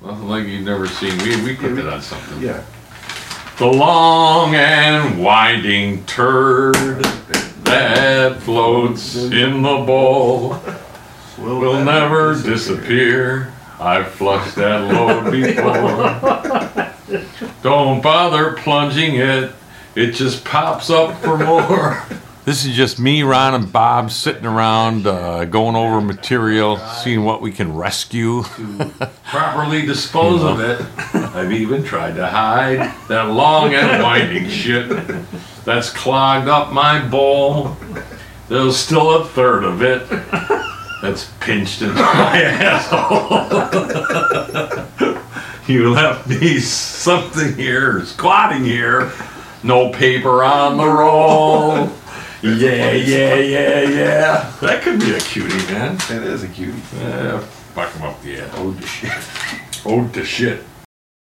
Nothing like you've never seen. We put that on something. Yeah. The long and winding turd that floats in the bowl will never disappear. I've flushed that load before. Don't bother plunging it. It just pops up for more. This is just me, Ron, and Bob sitting around going over material, seeing what we can rescue. To properly dispose of it. I've even tried to hide that long and winding shit that's clogged up my bowl. There's still a third of it that's pinched into my asshole. You left me something here, squatting here. No paper on the roll. Yeah. That could be a cutie, man. It is a cutie. Fuck him up the ass. Ode to shit.